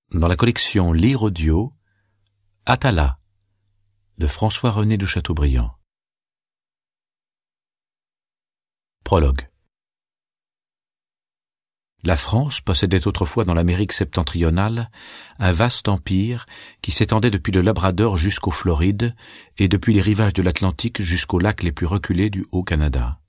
dans la collection Lire audio, Atala, de François-René de Chateaubriand. Prologue. La France possédait autrefois dans l'Amérique septentrionale un vaste empire qui s'étendait depuis le Labrador jusqu'aux Florides et depuis les rivages de l'Atlantique jusqu'aux lacs les plus reculés du Haut-Canada.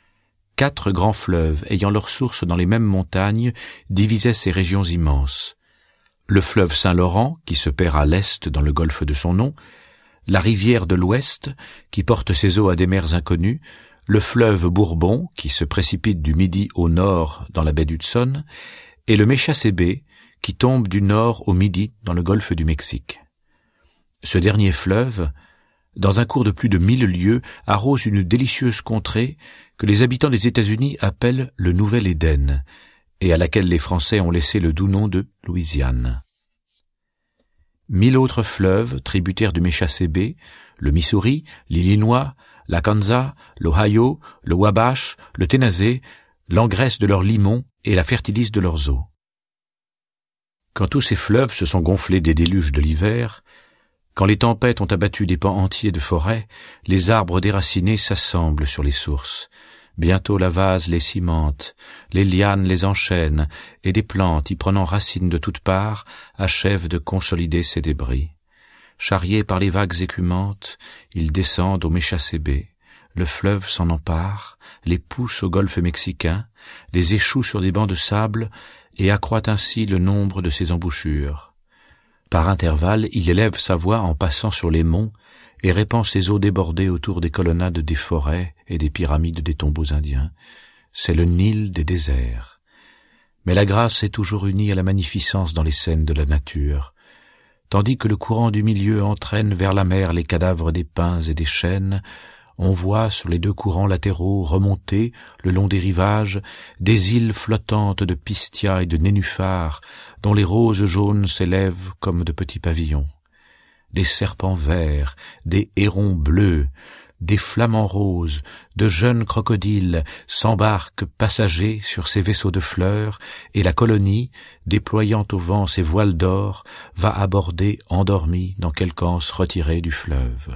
4 grands fleuves ayant leur source dans les mêmes montagnes divisaient ces régions immenses. Le fleuve Saint-Laurent, qui se perd à l'est dans le golfe de son nom, la rivière de l'Ouest, qui porte ses eaux à des mers inconnues, le fleuve Bourbon, qui se précipite du Midi au nord dans la baie d'Hudson, et le Méchassébé, qui tombe du nord au Midi dans le golfe du Mexique. Ce dernier fleuve, dans un cours de plus de 1000 lieues, arrose une délicieuse contrée que les habitants des États-Unis appellent le Nouvel Éden, et à laquelle les Français ont laissé le doux nom de Louisiane. 1000 autres fleuves, tributaires du Méchassébé, le Missouri, l'Illinois, l'Arkansas, l'Ohio, le Wabash, le Tennessee, l'engraissent de leurs limons et la fertilisent de leurs eaux. Quand tous ces fleuves se sont gonflés des déluges de l'hiver, quand les tempêtes ont abattu des pans entiers de forêt, les arbres déracinés s'assemblent sur les sources. Bientôt la vase les cimente, les lianes les enchaînent, et des plantes, y prenant racine de toutes parts, achèvent de consolider ces débris. Charriés par les vagues écumantes, ils descendent au Méchassébé. Le fleuve s'en empare, les pousse au golfe mexicain, les échoue sur des bancs de sable, et accroît ainsi le nombre de ses embouchures. Par intervalles, il élève sa voix en passant sur les monts, et répand ses eaux débordées autour des colonnades des forêts et des pyramides des tombeaux indiens. C'est le Nil des déserts. Mais la grâce est toujours unie à la magnificence dans les scènes de la nature. Tandis que le courant du milieu entraîne vers la mer les cadavres des pins et des chênes, on voit sur les 2 courants latéraux remonter, le long des rivages, des îles flottantes de pistia et de nénuphars, dont les roses jaunes s'élèvent comme de petits pavillons. Des serpents verts, des hérons bleus, des flamants roses, de jeunes crocodiles s'embarquent passagers sur ces vaisseaux de fleurs, et la colonie, déployant au vent ses voiles d'or, va aborder endormie dans quelque anse retirée du fleuve.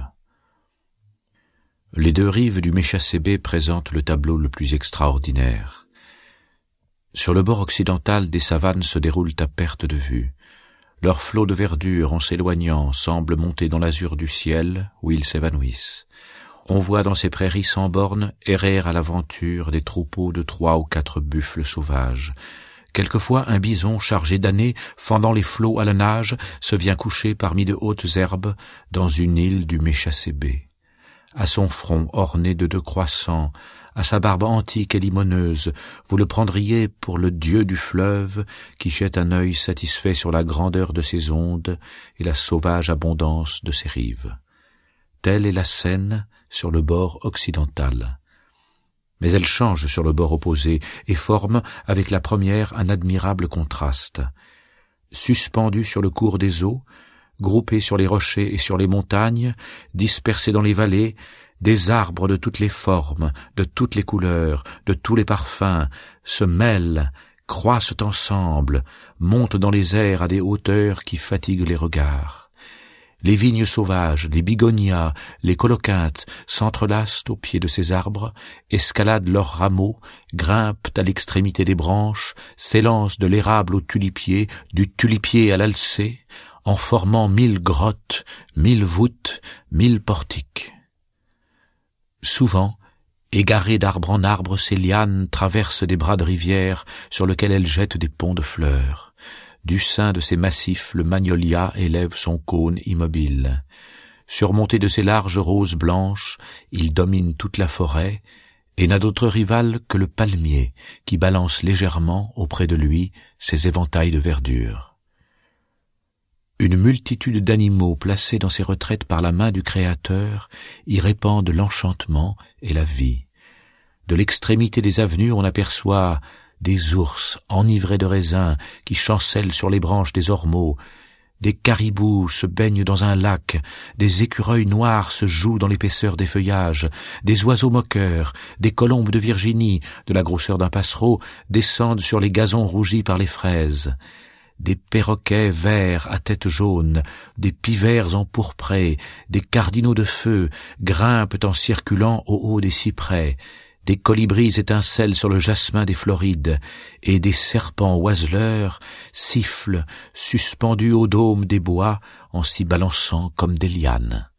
Les 2 rives du Méchassébé présentent le tableau le plus extraordinaire. Sur le bord occidental, des savanes se déroulent à perte de vue. Leurs flots de verdure, en s'éloignant, semblent monter dans l'azur du ciel, où ils s'évanouissent. On voit dans ces prairies sans bornes errer à l'aventure des troupeaux de 3 ou 4 buffles sauvages. Quelquefois, un bison chargé d'ânées, fendant les flots à la nage, se vient coucher parmi de hautes herbes dans une île du Méchassébé. À son front orné de 2 croissants, à sa barbe antique et limoneuse, vous le prendriez pour le dieu du fleuve qui jette un œil satisfait sur la grandeur de ses ondes et la sauvage abondance de ses rives. Telle est la scène sur le bord occidental. Mais elle change sur le bord opposé et forme avec la première un admirable contraste. Suspendue sur le cours des eaux, groupés sur les rochers et sur les montagnes, dispersés dans les vallées, des arbres de toutes les formes, de toutes les couleurs, de tous les parfums, se mêlent, croissent ensemble, montent dans les airs à des hauteurs qui fatiguent les regards. Les vignes sauvages, les bigonias, les colocyntes s'entrelacent au pied de ces arbres, escaladent leurs rameaux, grimpent à l'extrémité des branches, s'élancent de l'érable au tulipier, du tulipier à l'alcé, en formant 1000 grottes, 1000 voûtes, 1000 portiques. Souvent, égarées d'arbre en arbre, ces lianes traversent des bras de rivière sur lesquels elles jettent des ponts de fleurs. Du sein de ces massifs, le magnolia élève son cône immobile. Surmonté de ses larges roses blanches, il domine toute la forêt et n'a d'autre rival que le palmier qui balance légèrement auprès de lui ses éventails de verdure. Une multitude d'animaux placés dans ces retraites par la main du Créateur y répandent l'enchantement et la vie. De l'extrémité des avenues, on aperçoit des ours enivrés de raisins qui chancellent sur les branches des ormeaux, des caribous se baignent dans un lac, des écureuils noirs se jouent dans l'épaisseur des feuillages, des oiseaux moqueurs, des colombes de Virginie, de la grosseur d'un passereau, descendent sur les gazons rougis par les fraises. des perroquets verts à tête jaune, des pivers empourprés, des cardinaux de feu grimpent en circulant au haut des cyprès, des colibris étincellent sur le jasmin des Florides, et des serpents oiseleurs sifflent suspendus au dôme des bois en s'y balançant comme des lianes.